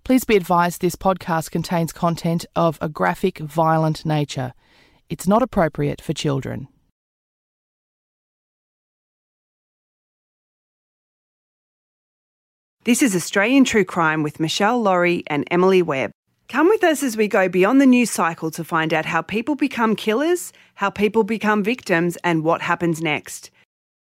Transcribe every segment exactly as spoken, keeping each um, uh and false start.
Please be advised this podcast contains content of a graphic, violent nature. It's not appropriate for children. This is Australian True Crime with Michelle Laurie and Emily Webb. Come with us as we go beyond the news cycle to find out how people become killers, how people become victims, and what happens next.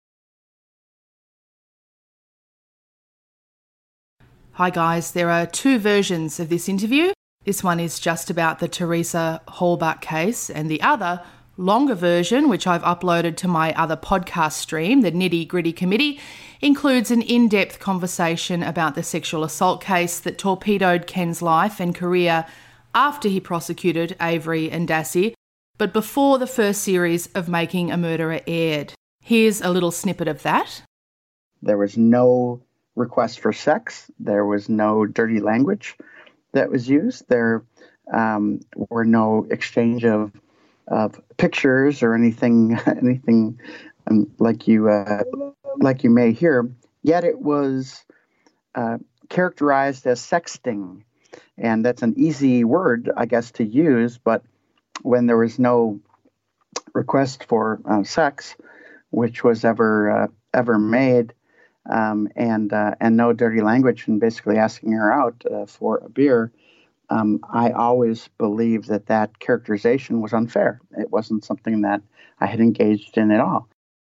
Hi guys, there are two versions of this interview. This one is just about the Teresa Halbach case, and the other, longer version, which I've uploaded to my other podcast stream, the Nitty Gritty Committee, includes an in-depth conversation about the sexual assault case that torpedoed Ken's life and career after he prosecuted Avery and Dassi, but before the first series of Making a Murderer aired. Here's a little snippet of that. There was no request for sex. There was no dirty language that was used. There um, were no exchange of of pictures or anything anything um, like you uh, like you may hear. Yet it was uh, characterized as sexting, and that's an easy word, I guess, to use. But when there was no request for uh, sex, which was ever uh, ever made. Um, and uh, and no dirty language, and basically asking her out uh, for a beer, um, I always believed that that characterization was unfair. It wasn't something that I had engaged in at all.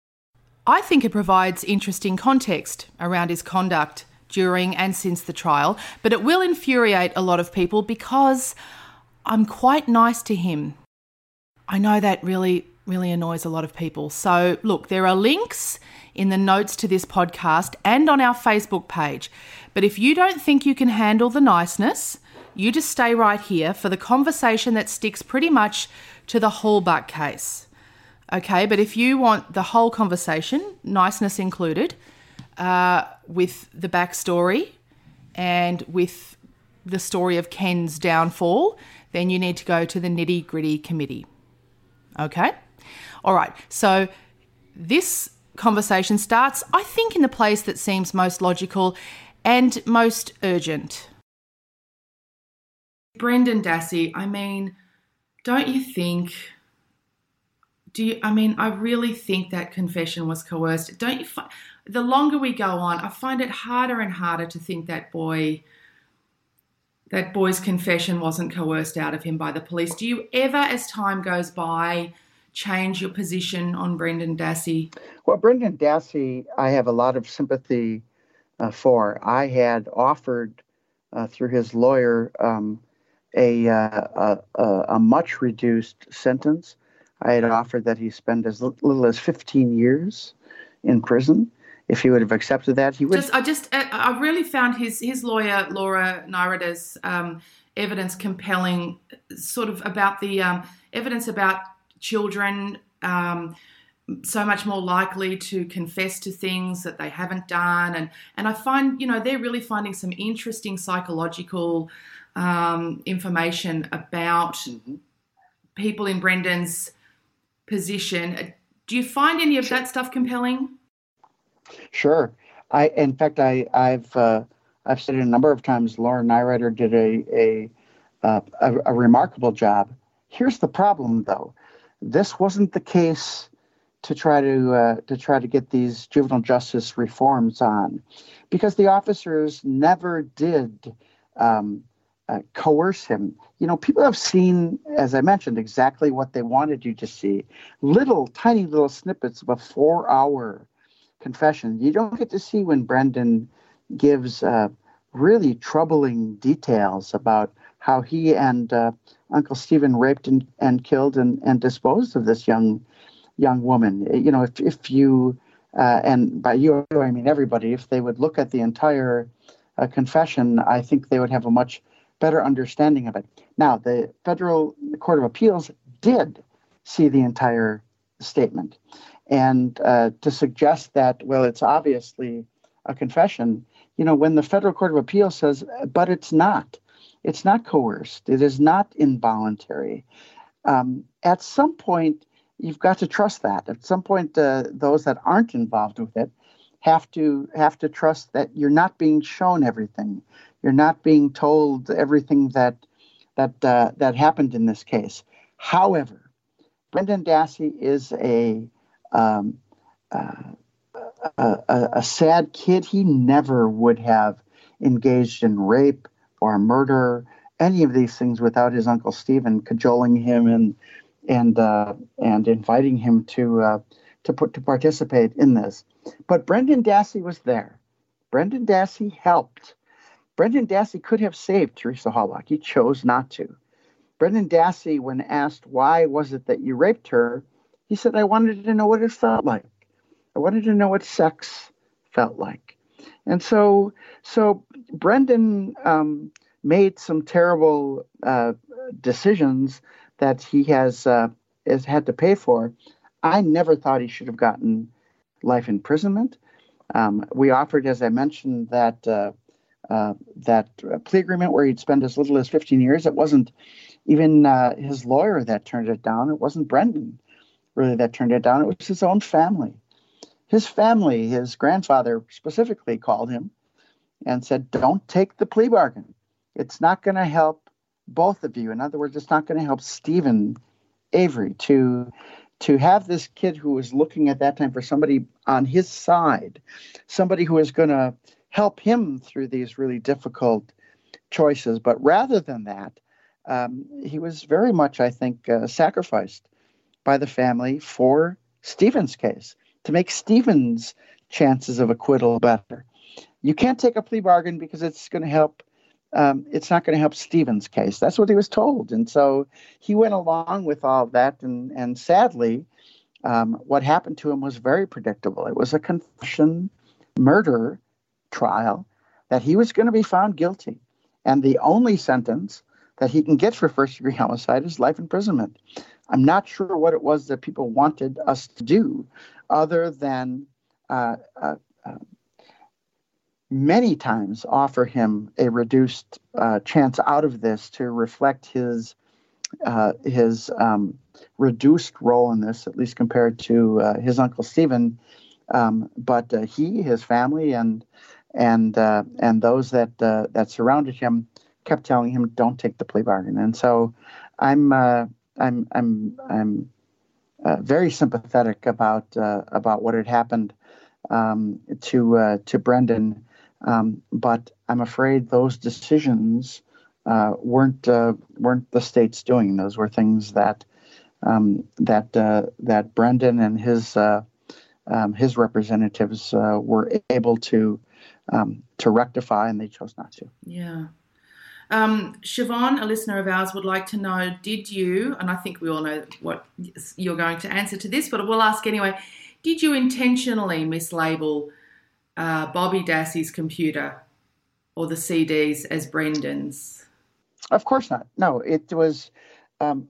I think it provides interesting context around his conduct during and since the trial, but it will infuriate a lot of people because I'm quite nice to him. I know that really, really annoys a lot of people. So look, there are links in the notes to this podcast and on our Facebook page. But if you don't think you can handle the niceness, you just stay right here for the conversation that sticks pretty much to the Halbach case. Okay, but if you want the whole conversation, niceness included, uh, with the backstory and with the story of Ken's downfall, then you need to go to the Nitty Gritty Committee. Okay? All right, so this conversation starts, I think, in the place that seems most logical and most urgent. Brendan Dassey, I mean, don't you think, do you, I mean, I really think that confession was coerced. Don't you find, the longer we go on, I find it harder and harder to think that boy, that boy's confession wasn't coerced out of him by the police. Do you ever, as time goes by, change your position on Brendan Dassey? Well, Brendan Dassey, I have a lot of sympathy uh, for. I had offered uh, through his lawyer um, a, uh, a, a much reduced sentence. I had offered that he spend as little as fifteen years in prison. If he would have accepted that, he would. Just, I just, I really found his his lawyer Laura Nirida's um, evidence compelling, sort of about the um, evidence about children um, so much more likely to confess to things that they haven't done. And, and I find, you know, they're really finding some interesting psychological um, information about mm-hmm. people in Brendan's position. Do you find any of sure. that stuff compelling? Sure. I, in fact, I, I've uh, I've said it a number of times. Laura Nirider did a a, uh, a a remarkable job. Here's the problem, though. This wasn't the case to try to uh, to try to get these juvenile justice reforms on, because the officers never did um, uh, coerce him. You know, people have seen, as I mentioned, exactly what they wanted you to see. Little, tiny little snippets of a four-hour confession. You don't get to see when Brendan gives uh, really troubling details about how he and uh, Uncle Stephen raped and, and killed and, and disposed of this young young woman. You know, if if you, uh, and by you I mean everybody, if they would look at the entire uh, confession, I think they would have a much better understanding of it. Now, the Federal Court of Appeals did see the entire statement. And uh, to suggest that, well, it's obviously a confession, you know, when the Federal Court of Appeals says, but it's not, it's not coerced, it is not involuntary. Um, at some point, you've got to trust that. At some point, uh, those that aren't involved with it have to have to trust that you're not being shown everything. You're not being told everything that that uh, that happened in this case. However, Brendan Dassey is a um, uh, a, a, a sad kid. He never would have engaged in rape or murder, any of these things, without his Uncle Stephen cajoling him and and uh, and inviting him to uh, to put to participate in this. But Brendan Dassey was there. Brendan Dassey helped. Brendan Dassey could have saved Teresa Halbach. He chose not to. Brendan Dassey, when asked why was it that you raped her, he said, "I wanted to know what it felt like. I wanted to know what sex felt like." And so, so Brendan um, made some terrible uh, decisions that he has uh, has had to pay for. I never thought he should have gotten life imprisonment. Um, we offered, as I mentioned, that uh, uh, that plea agreement where he'd spend as little as fifteen years. It wasn't even uh, his lawyer that turned it down. It wasn't Brendan really that turned it down. It was his own family. His family, his grandfather specifically called him and said, "Don't take the plea bargain. It's not going to help both of you." In other words, it's not going to help Steven Avery to to have this kid who was looking at that time for somebody on his side, somebody who is going to help him through these really difficult choices. But rather than that, um, he was very much, I think, uh, sacrificed by the family for Steven's case, to make Steven's chances of acquittal better. You can't take a plea bargain because it's going to help. Um, it's not going to help Steven's case. That's what he was told. And so he went along with all of that. And, and sadly, um, what happened to him was very predictable. It was a confession murder trial that he was going to be found guilty. And the only sentence that he can get for first degree homicide is life imprisonment. I'm not sure what it was that people wanted us to do other than uh, uh, uh, many times offer him a reduced uh, chance out of this to reflect his uh, his um, reduced role in this, at least compared to uh, his Uncle Stephen. Um, but uh, he, his family, and and uh, and those that uh, that surrounded him kept telling him, "Don't take the plea bargain." And so, I'm uh, I'm I'm I'm uh, very sympathetic about uh, about what had happened um, to uh, to Brendan. Um, but I'm afraid those decisions uh, weren't uh, weren't the state's doing. Those were things that um, that uh, that Brendan and his uh, um, his representatives uh, were able to um, to rectify, and they chose not to. Yeah. Um, Siobhan, a listener of ours, would like to know: did you? And I think we all know what you're going to answer to this, but we'll ask anyway. Did you intentionally mislabel Uh, Bobby Dassey's computer or the C Ds as Brendan's? Of course not. No, it was. Um,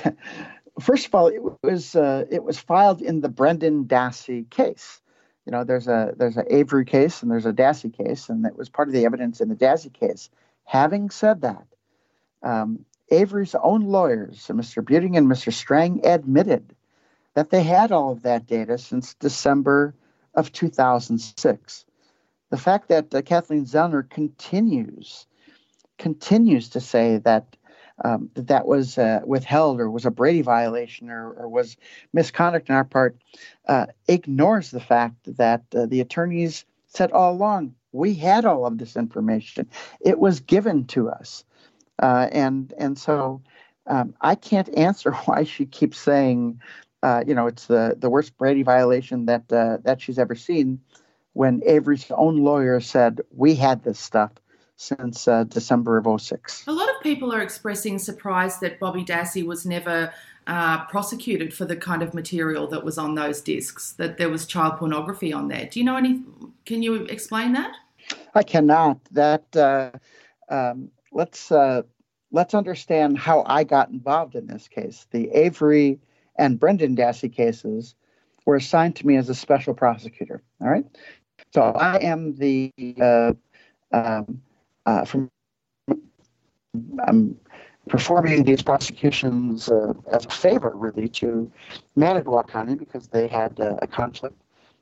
first of all, it was uh, it was filed in the Brendan Dassey case. You know, there's a there's a Avery case and there's a Dassey case, and that was part of the evidence in the Dassey case. Having said that, um, Avery's own lawyers, Mister Buting and Mister Strang, admitted that they had all of that data since December of two thousand six. The fact that uh, Kathleen Zellner continues continues to say that um, that, that was uh, withheld or was a Brady violation or, or was misconduct on our part uh, ignores the fact that uh, the attorneys said all along, we had all of this information. It was given to us. Uh, and and so um, I can't answer why she keeps saying Uh, you know, it's the, the worst Brady violation that uh, that she's ever seen, when Avery's own lawyer said, we had this stuff since uh, December of oh six. A lot of people are expressing surprise that Bobby Dassey was never uh, prosecuted for the kind of material that was on those discs, that there was child pornography on there. Do you know any, can you explain that? I cannot. That, uh, um, let's, uh, let's understand how I got involved in this case. The Avery and Brendan Dassey cases were assigned to me as a special prosecutor. All right. So I am the, uh, um, uh, from, I'm performing these prosecutions uh, as a favor, really, to Manitowoc County because they had uh, a conflict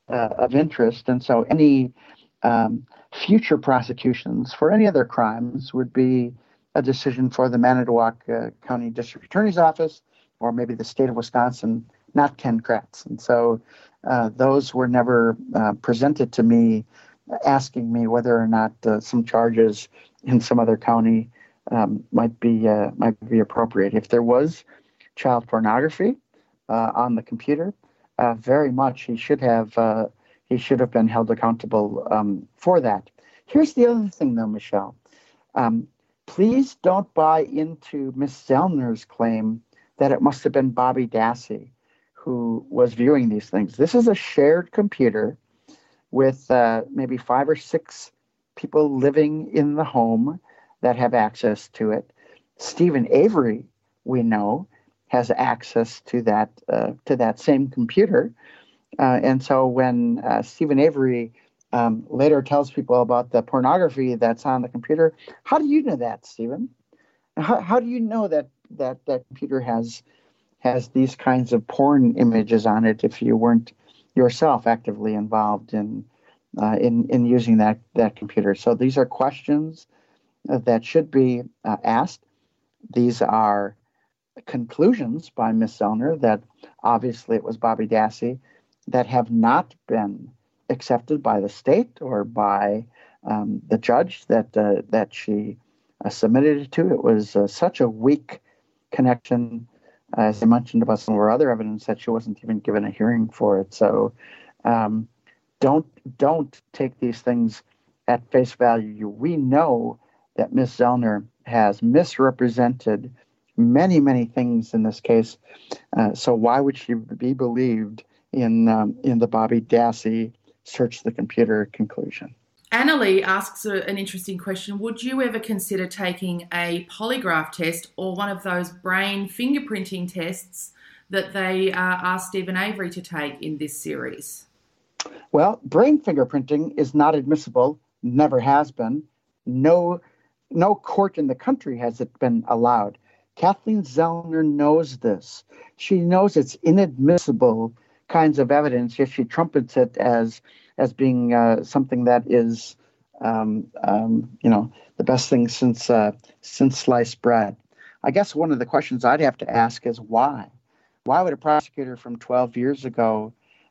uh, of interest. And so any um, future prosecutions for any other crimes would be a decision for the Manitowoc uh, County District Attorney's Office, or maybe the state of Wisconsin, not Ken Kratz. And so uh, those were never uh, presented to me asking me whether or not uh, some charges in some other county um, might be uh, might be appropriate. If there was child pornography uh, on the computer, uh, very much he should have uh, he should have been held accountable um, for that. Here's the other thing, though, Michelle. Um, please don't buy into Miss Zellner's claim that it must have been Bobby Dassey who was viewing these things. This is a shared computer with uh, maybe five or six people living in the home that have access to it. Stephen Avery, we know, has access to that uh, to that same computer. Uh, and so when uh, Stephen Avery um, later tells people about the pornography that's on the computer, how do you know that, Stephen? How, how do you know that that that computer has has these kinds of porn images on it if you weren't yourself actively involved in uh, in in using that that computer? So these are questions uh, that should be uh, asked. These are conclusions by Miss Zellner that obviously it was Bobby Dassey that have not been accepted by the state or by um, the judge that uh, that she uh, submitted it to. It was uh, such a weak connection, as I mentioned about some of our other evidence, that she wasn't even given a hearing for it. So um, don't don't take these things at face value. We know that Miss Zellner has misrepresented many, many things in this case. Uh, so why would she be believed in um, in the Bobby Dassey search the computer conclusion? Annalie asks a, an interesting question. Would you ever consider taking a polygraph test or one of those brain fingerprinting tests that they uh, asked Stephen Avery to take in this series? Well, brain fingerprinting is not admissible, never has been. No, no court in the country has it been allowed. Kathleen Zellner knows this. She knows it's inadmissible kinds of evidence, yet she trumpets it as as being uh, something that is, um, um, you know, the best thing since uh, since sliced bread. I guess one of the questions I'd have to ask is why? Why would a prosecutor from twelve years ago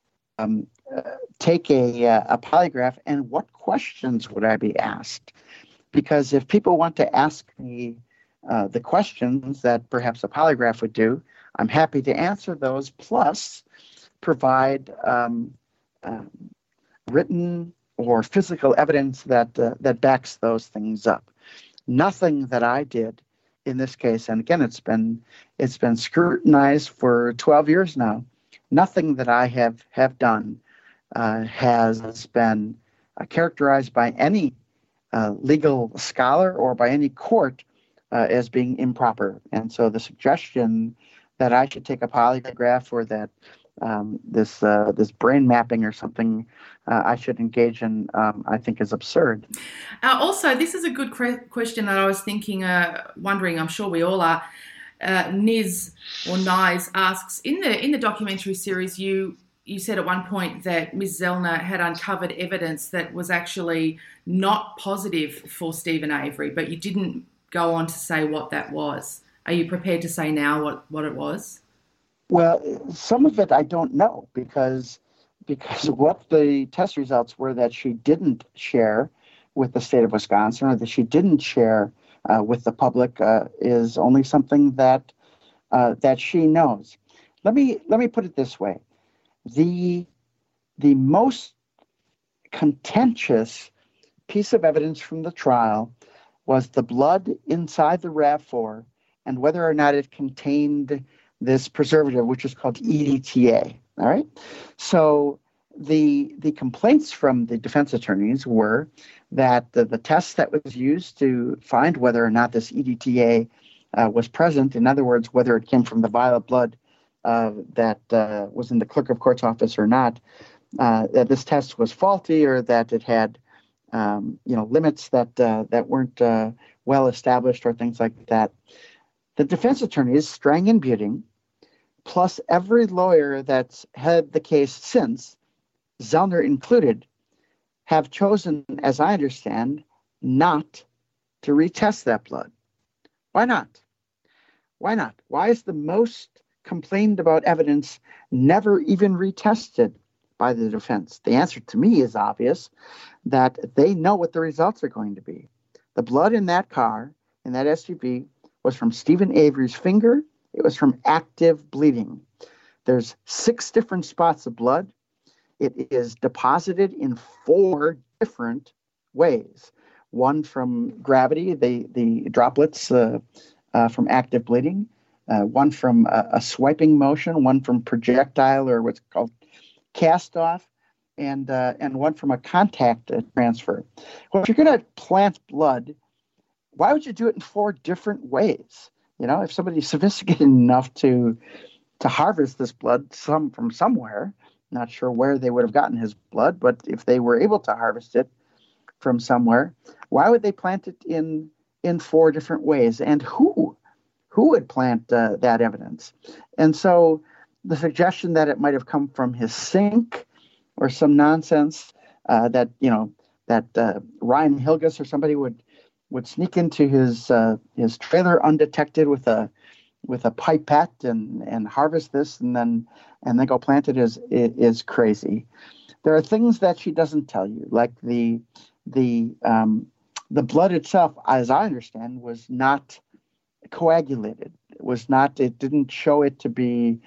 um, uh, take a, uh, a polygraph, and what questions would I be asked? Because if people want to ask me uh, the questions that perhaps a polygraph would do, I'm happy to answer those, plus provide um, uh, written or physical evidence that uh, that backs those things up. Nothing that I did in this case, and again, it's been it's been scrutinized for twelve years now. Nothing that I have have done uh, has been uh, characterized by any uh, legal scholar or by any court uh, as being improper. And so, the suggestion that I should take a polygraph or that Um, this uh, this brain mapping or something uh, I should engage in, um, I think is absurd. Uh, also, this is a good cre- question that I was thinking, uh, wondering, I'm sure we all are. Uh, Niz or Niz asks, in the in the documentary series, you you said at one point that Miz Zellner had uncovered evidence that was actually not positive for Stephen Avery, but you didn't go on to say what that was. Are you prepared to say now what, what it was? Well, some of it I don't know because because what the test results were that she didn't share with the state of Wisconsin, or that she didn't share uh, with the public, uh, is only something that uh, that she knows. Let me let me put it this way: the the most contentious piece of evidence from the trial was the blood inside the RAV four and whether or not it contained this preservative, which is called E D T A. All right. So the the complaints from the defense attorneys were that the, the test that was used to find whether or not this E D T A uh, was present, in other words, whether it came from the vial of blood uh, that uh, was in the clerk of court's office or not, uh, that this test was faulty, or that it had um, you know limits that uh, that weren't uh, well established, or things like that. The defense attorneys, Strang and Buting, plus every lawyer that's had the case since, Zellner included, have chosen, as I understand, not to retest that blood. Why not? Why not? Why is the most complained about evidence never even retested by the defense? The answer to me is obvious, that they know what the results are going to be. The blood in that car, in that S U V, was from Stephen Avery's finger. It was from active bleeding. There's six different spots of blood. It is deposited in four different ways. One from gravity, the, the droplets uh, uh, from active bleeding. Uh, one from a, a swiping motion, one from projectile or what's called cast off, and uh, and one from a contact uh, transfer. Well, if you're going to plant blood, why would you do it in four different ways? You know, if somebody's sophisticated enough to to harvest this blood some from somewhere, not sure where they would have gotten his blood, but if they were able to harvest it from somewhere, why would they plant it in in four different ways? And who? Who would plant uh, that evidence? And so the suggestion that it might have come from his sink or some nonsense uh, that, you know, that uh, Ryan Hilgus or somebody would would sneak into his uh, his trailer undetected with a with a pipette and, and harvest this and then and then go plant it is is crazy. There are things that she doesn't tell you, like the the um, the blood itself, as I understand, was not coagulated. It was not. It didn't show it to be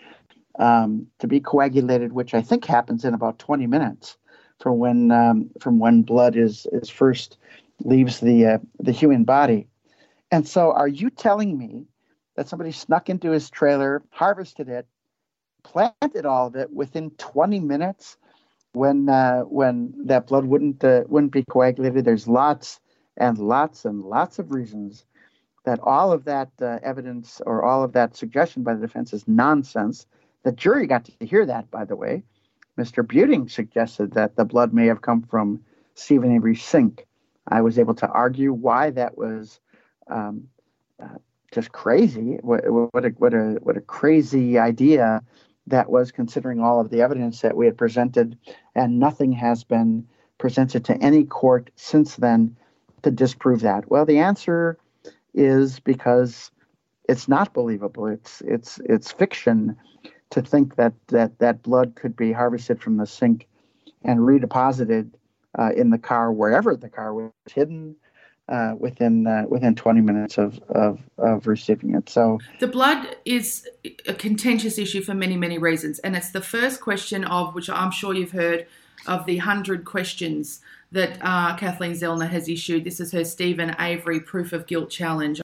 um, to be coagulated, which I think happens in about twenty minutes from when um, from when blood is is first leaves the uh, the human body. And so, are you telling me that somebody snuck into his trailer, harvested it, planted all of it within twenty minutes, when uh, when that blood wouldn't uh, wouldn't be coagulated? There's lots and lots and lots of reasons that all of that uh, evidence or all of that suggestion by the defense is nonsense. The jury got to hear that, by the way. Mister Buting suggested that the blood may have come from Stephen Avery's sink. I was able to argue why that was um, uh, just crazy. What, what, a, what, a, what a crazy idea that was, considering all of the evidence that we had presented, and nothing has been presented to any court since then to disprove that. Well, the answer is because it's not believable. It's it's it's fiction to think that that, that blood could be harvested from the sink and redeposited uh, in the car, wherever the car was hidden, uh, within uh, within twenty minutes of, of of receiving it. So the blood is a contentious issue for many, many reasons. And it's the first question of, which I'm sure you've heard, of the hundred questions that uh, Kathleen Zellner has issued. This is her Stephen Avery Proof of Guilt Challenge.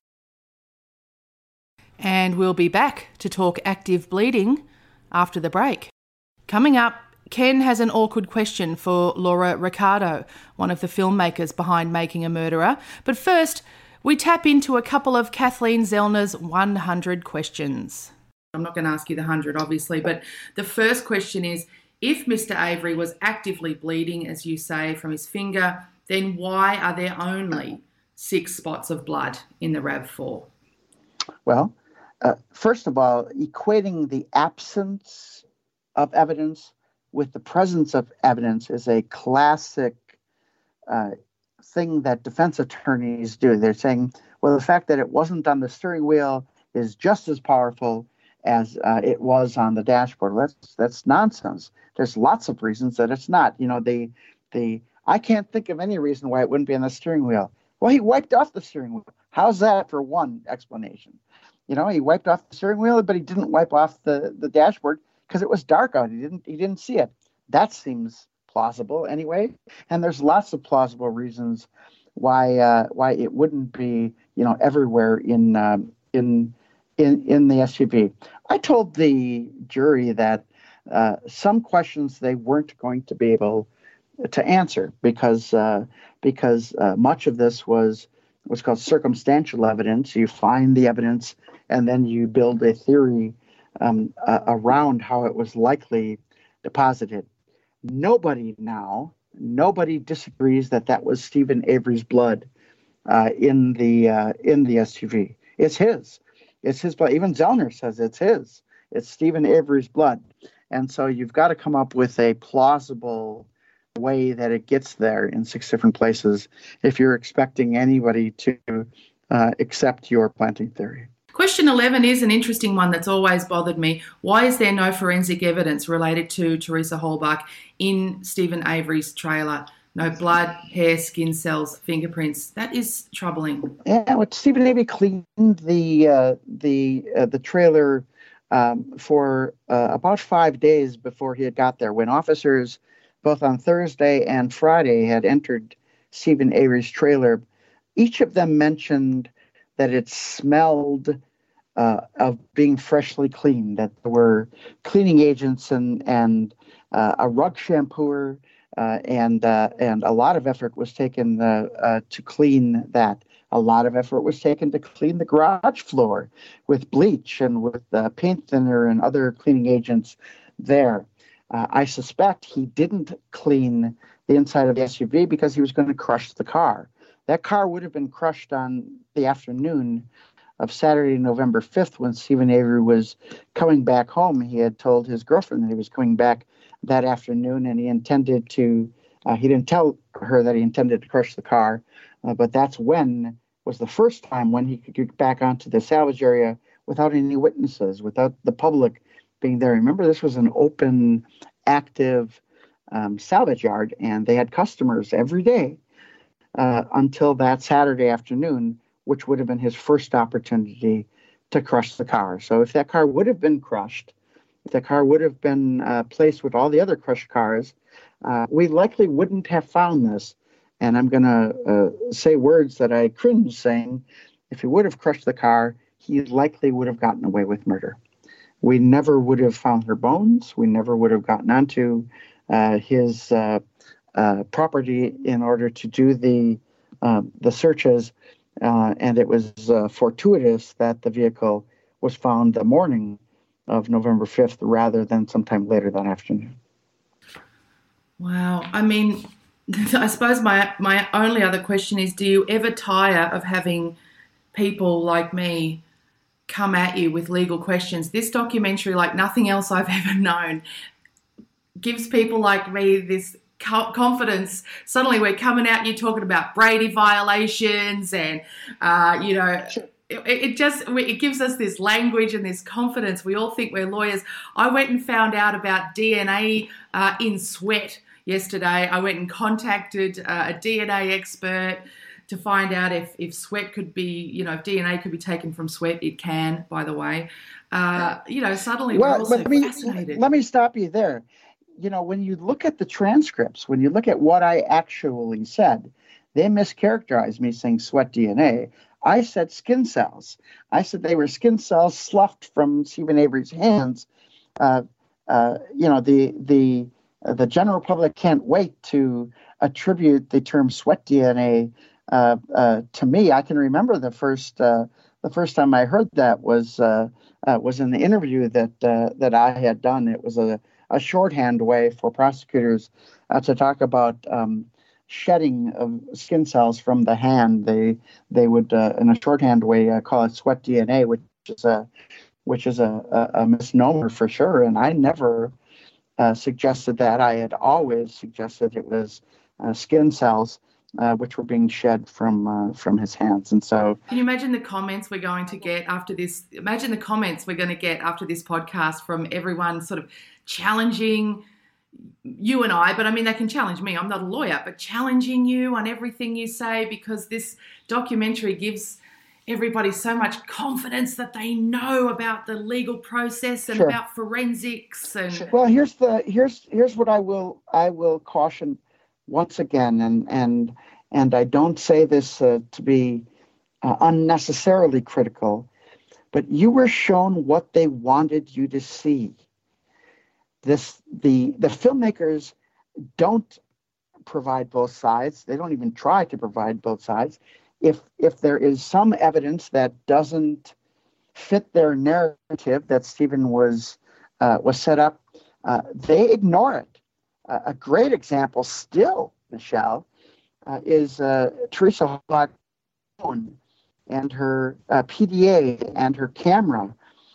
And we'll be back to talk active bleeding after the break. Coming up, Ken has an awkward question for Laura Ricardo, one of the filmmakers behind Making a Murderer. But first, we tap into a couple of Kathleen Zellner's one hundred questions. I'm not going to ask you the one hundred, obviously, but the first question is, if Mister Avery was actively bleeding, as you say, from his finger, then why are there only six spots of blood in the RAV four? Well, uh, first of all, equating the absence of evidence with the presence of evidence is a classic uh, thing that defense attorneys do. They're saying, well, the fact that it wasn't on the steering wheel is just as powerful as uh, it was on the dashboard. That's that's nonsense. There's lots of reasons that it's not. You know, the the I can't think of any reason why it wouldn't be on the steering wheel. Well, he wiped off the steering wheel. How's that for one explanation? You know, he wiped off the steering wheel, but he didn't wipe off the, the dashboard because it was dark out. He didn't he didn't see it. That seems plausible anyway. And there's lots of plausible reasons why uh, why it wouldn't be, you know, everywhere in um, in in in the S U V. I told the jury that uh, some questions they weren't going to be able to answer because uh, because uh, much of this was what's called circumstantial evidence. You find the evidence and then you build a theory um, uh, around how it was likely deposited. Nobody now, nobody disagrees that that was Stephen Avery's blood uh, in the uh, in the S U V. It's his. It's his blood. Even Zellner says it's his. It's Stephen Avery's blood. And so you've got to come up with a plausible way that it gets there in six different places if you're expecting anybody to uh, accept your planting theory. Question eleven is an interesting one that's always bothered me. Why is there no forensic evidence related to Teresa Halbach in Steven Avery's trailer? No blood, hair, skin cells, fingerprints. That is troubling. Yeah, well, Steven Avery cleaned the uh, the uh, the trailer um, for uh, about five days before he had got there. When officers, both on Thursday and Friday, had entered Steven Avery's trailer, each of them mentioned that it smelled uh, of being freshly cleaned. That there were cleaning agents and and uh, a rug shampooer. Uh, and uh, and a lot of effort was taken uh, uh, to clean that. A lot of effort was taken to clean the garage floor with bleach and with uh, paint thinner and other cleaning agents there. Uh, I suspect he didn't clean the inside of the S U V because he was going to crush the car. That car would have been crushed on the afternoon of Saturday, November fifth, when Steven Avery was coming back home. He had told his girlfriend that he was coming back that afternoon, and he intended to, uh, he didn't tell her that he intended to crush the car, uh, but that's when, was the first time when he could get back onto the salvage area without any witnesses, without the public being there. Remember, this was an open, active um, salvage yard, and they had customers every day uh, until that Saturday afternoon, which would have been his first opportunity to crush the car. So if that car would have been crushed, if the car would have been uh, placed with all the other crushed cars, uh, we likely wouldn't have found this. And I'm going to uh, say words that I cringe saying. If he would have crushed the car, he likely would have gotten away with murder. We never would have found her bones. We never would have gotten onto uh, his uh, uh, property in order to do the uh, the searches. Uh, and it was uh, fortuitous that the vehicle was found the morning of November fifth rather than sometime later that afternoon. Wow. I mean, I suppose my my only other question is, do you ever tire of having people like me come at you with legal questions? This documentary, like nothing else I've ever known, gives people like me this confidence. Suddenly we're coming at you talking about Brady violations and, uh, you know... Sure. It, it just, it gives us this language and this confidence. We all think we're lawyers. I went and found out about D N A uh, in sweat yesterday. I went and contacted uh, a D N A expert to find out if, if sweat could be, you know, if D N A could be taken from sweat. It can, by the way. Uh, you know, suddenly well, we're also let me, fascinated. Let me stop you there. You know, when you look at the transcripts, when you look at what I actually said, they mischaracterized me saying sweat D N A. I said skin cells. I said they were skin cells sloughed from Steven Avery's hands. Uh, uh, you know, the the uh, the general public can't wait to attribute the term sweat D N A uh, uh, to me. I can remember the first uh, the first time I heard that was uh, uh, was in the interview that uh, that I had done. It was a, a shorthand way for prosecutors uh, to talk about Um, shedding of skin cells from the hand. They they would, uh, in a shorthand way, uh, call it sweat D N A, which is a which is a, a, a misnomer for sure. And I never uh, suggested that. I had always suggested it was uh, skin cells uh, which were being shed from uh, from his hands. And so, can you imagine the comments we're going to get after this? Imagine the comments we're going to get after this podcast from everyone, sort of challenging you and I, but I mean, they can challenge me. I'm not a lawyer, but challenging you on everything you say, because this documentary gives everybody so much confidence that they know about the legal process and sure. about forensics. And sure. Well, here's the here's here's what I will I will caution once again, and and and I don't say this uh, to be uh, unnecessarily critical, but you were shown what they wanted you to see. This the the filmmakers don't provide both sides. They don't even try to provide both sides. If if there is some evidence that doesn't fit their narrative that Steven was uh, was set up, uh, they ignore it. Uh, a great example still, Michelle, uh, is uh, Teresa Halbach and her uh, P D A and her camera.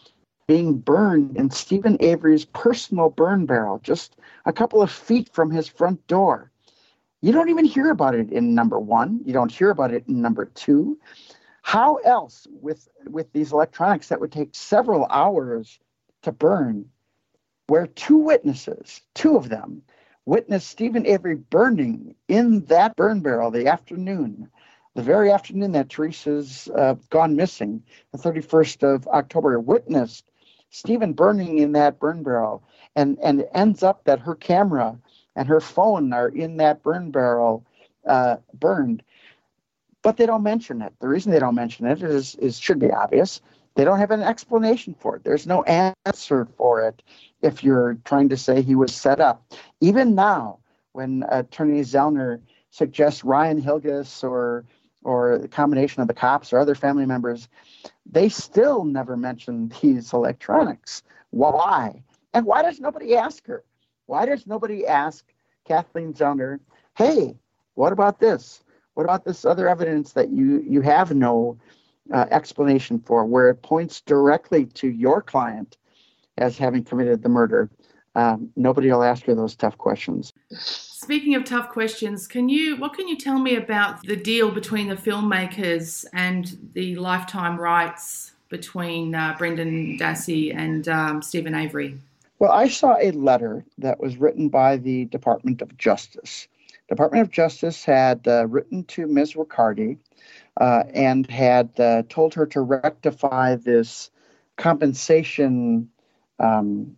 being burned in Stephen Avery's personal burn barrel, just a couple of feet from his front door. You don't even hear about it in number one. You don't hear about it in number two. How else, with, with these electronics that would take several hours to burn, where two witnesses, two of them, witnessed Stephen Avery burning in that burn barrel the afternoon, the very afternoon that Teresa's uh, gone missing, the thirty-first of October, witnessed Stephen burning in that burn barrel, and, and it ends up that her camera and her phone are in that burn barrel uh, burned. But they don't mention it. The reason they don't mention it is, is should be obvious. They don't have an explanation for it. There's no answer for it if you're trying to say he was set up. Even now, when Attorney Zellner suggests Ryan Hilgis or or the combination of the cops or other family members, they still never mention these electronics. Why? And why does nobody ask her? Why does nobody ask Kathleen Zellner, hey, what about this? What about this other evidence that you, you have no uh, explanation for, where it points directly to your client as having committed the murder? Um, nobody will ask her those tough questions. Speaking of tough questions, can you what can you tell me about the deal between the filmmakers and the lifetime rights between uh, Brendan Dassey and um, Stephen Avery? Well, I saw a letter that was written by the Department of Justice. Department of Justice had uh, written to Miz Riccardi uh, and had uh, told her to rectify this compensation um,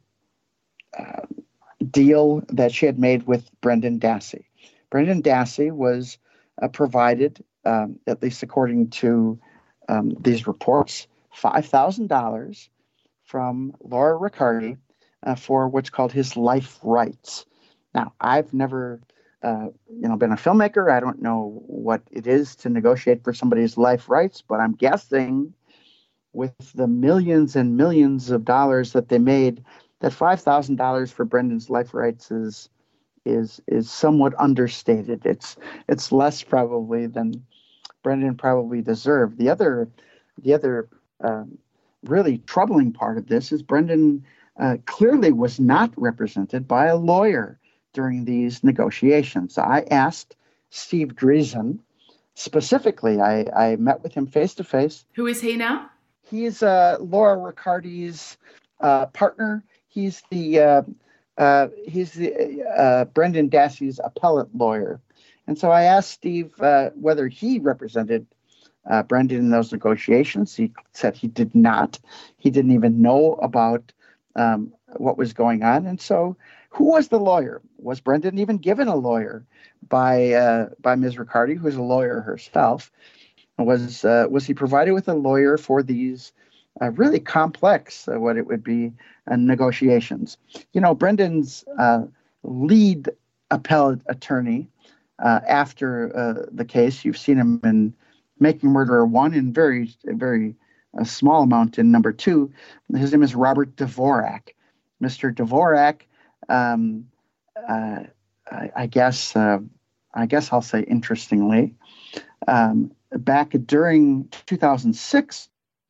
uh, deal that she had made with Brendan Dassey. Brendan Dassey was uh, provided, um, at least according to um, these reports, five thousand dollars from Laura Riccardi uh, for what's called his life rights. Now, I've never uh, you know, been a filmmaker. I don't know what it is to negotiate for somebody's life rights, but I'm guessing with the millions and millions of dollars that they made, that five thousand dollars for Brendan's life rights is is is somewhat understated. It's it's less probably than Brendan probably deserved. The other the other um, really troubling part of this is Brendan uh, clearly was not represented by a lawyer during these negotiations. I asked Steve Dreesen specifically. I, I met with him face to face. Who is he now? He's uh, Laura Riccardi's uh, partner. He's the uh, uh, he's the uh, Brendan Dassey's appellate lawyer, and so I asked Steve uh, whether he represented uh, Brendan in those negotiations. He said he did not. He didn't even know about um, what was going on. And so, who was the lawyer? Was Brendan even given a lawyer by uh, by Miz Riccardi, who is a lawyer herself? Was uh, was he provided with a lawyer for these uh, really complex, uh, what it would be, uh, negotiations? You know, Brendan's uh, lead appellate attorney uh, after uh, the case, you've seen him in Making a Murderer one and very, very uh, small amount in number two. His name is Robert Dvorak. Mister Dvorak, um, uh, I, I guess, uh, I guess I'll say interestingly, um, back during two thousand six,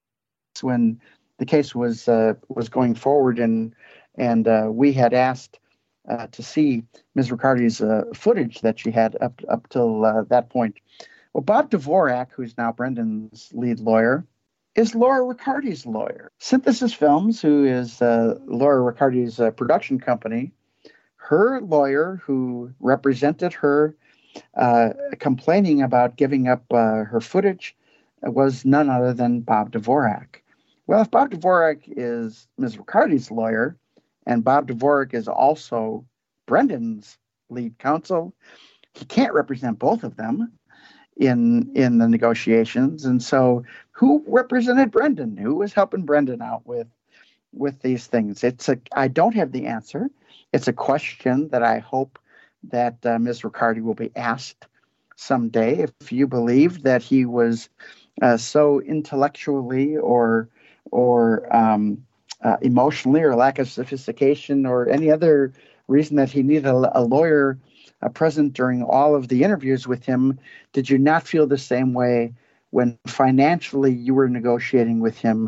when the case was uh, was going forward, and and uh, we had asked uh, to see Miz Riccardi's uh, footage that she had up up till uh, that point. Well, Bob Dvorak, who's now Brendan's lead lawyer, is Laura Riccardi's lawyer. Synthesis Films, who is uh, Laura Riccardi's uh, production company, her lawyer who represented her uh, complaining about giving up uh, her footage was none other than Bob Dvorak. Well, if Bob Dvorak is Miz Riccardi's lawyer, and Bob Dvorak is also Brendan's lead counsel, he can't represent both of them in in the negotiations. And so who represented Brendan? Who was helping Brendan out with with these things? It's a I don't have the answer. It's a question that I hope that uh, Miz Riccardi will be asked someday. If you believe that he was uh, so intellectually or or um, uh, emotionally or lack of sophistication or any other reason that he needed a, a lawyer uh, present during all of the interviews with him, did you not feel the same way when financially you were negotiating with him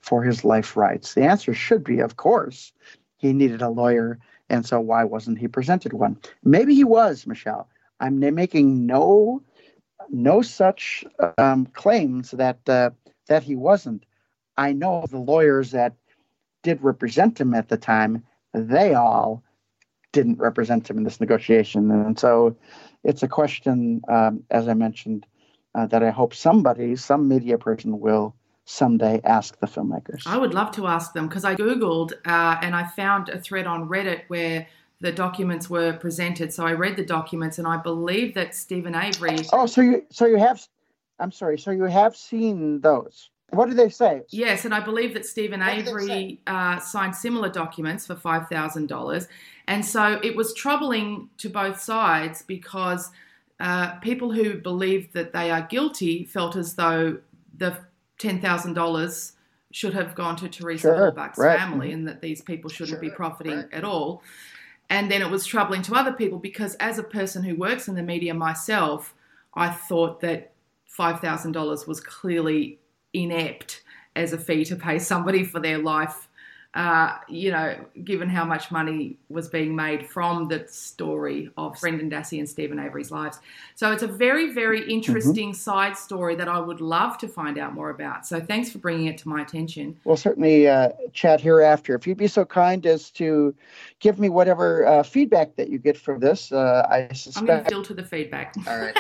for his life rights? The answer should be, of course, he needed a lawyer, and so why wasn't he presented one? Maybe he was, Michelle. I'm making no no such um, claims that uh, that he wasn't. I know the lawyers that did represent him at the time, they all didn't represent him in this negotiation. And so it's a question, um, as I mentioned, uh, that I hope somebody, some media person will someday ask the filmmakers. I would love to ask them, because I Googled uh, and I found a thread on Reddit where the documents were presented. So I read the documents, and I believe that Steven Avery... Oh, so you so you have... I'm sorry, so you have seen those. What did they say? Yes, and I believe that Steven Avery uh, signed similar documents for five thousand dollars. And so it was troubling to both sides, because uh, people who believed that they are guilty felt as though the ten thousand dollars should have gone to Teresa Sure, Halbach's right. family, and that these people shouldn't Sure, be profiting right. at all. And then it was troubling to other people, because as a person who works in the media myself, I thought that five thousand dollars was clearly inept as a fee to pay somebody for their life, uh, you know, given how much money was being made from the story of Brendan Dassey and Steven Avery's lives. So it's a very, very interesting mm-hmm. side story that I would love to find out more about. So thanks for bringing it to my attention. We'll certainly uh, chat hereafter. If you'd be so kind as to give me whatever uh, feedback that you get from this, uh, I suspect... I'm going to filter the feedback. All right.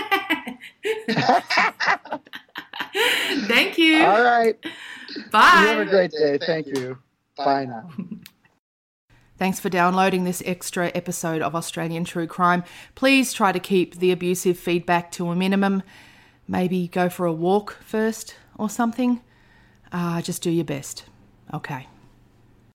Thank you. All right. Bye. You have a great day. Thank you. Bye now. Thanks for downloading this extra episode of Australian True Crime. Please try to keep the abusive feedback to a minimum. Maybe go for a walk first or something. Uh, just do your best. Okay.